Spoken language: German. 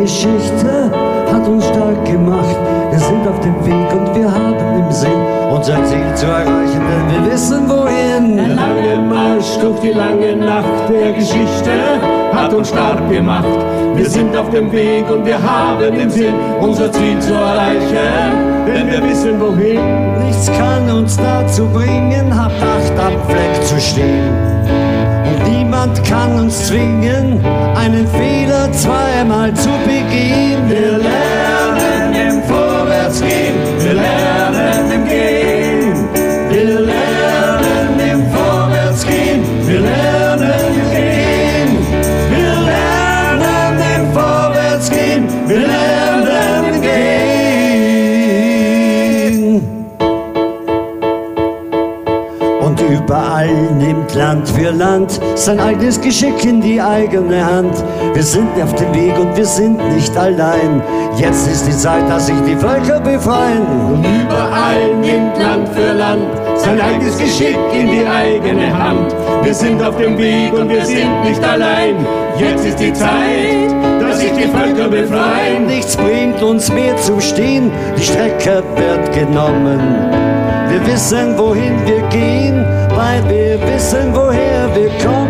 Geschichte hat uns stark gemacht. Wir sind auf dem Weg und wir haben im Sinn, unser Ziel zu erreichen, denn wir wissen wohin. Der lange Marsch durch die lange Nacht der Geschichte hat uns stark gemacht. Wir sind auf dem Weg und wir haben im Sinn, unser Ziel zu erreichen, denn wir wissen wohin. Nichts kann uns dazu bringen, habt Acht am Fleck zu stehen. Und niemand kann uns zwingen, einen Fehler zweimal zu begehen. Wir lernen im Vorwärtsgehen, wir lernen im Gehen. Wir lernen im Vorwärtsgehen, wir lernen im Gehen. Wir lernen im Vorwärtsgehen, wir lernen im Gehen. Und überall nimmt Land für Land sein eigenes Geschick in die eigene Hand. Wir sind auf dem Weg und wir sind nicht allein. Jetzt ist die Zeit, dass sich die Völker befreien. Und überall nimmt Land für Land sein eigenes Geschick in die eigene Hand. Wir sind auf dem Weg und wir sind nicht allein. Jetzt ist die Zeit, dass sich die Völker befreien. Nichts bringt uns mehr zum Stehen, die Strecke wird genommen. Wir wissen, wohin wir gehen, weil wir wissen, woher wir kommen.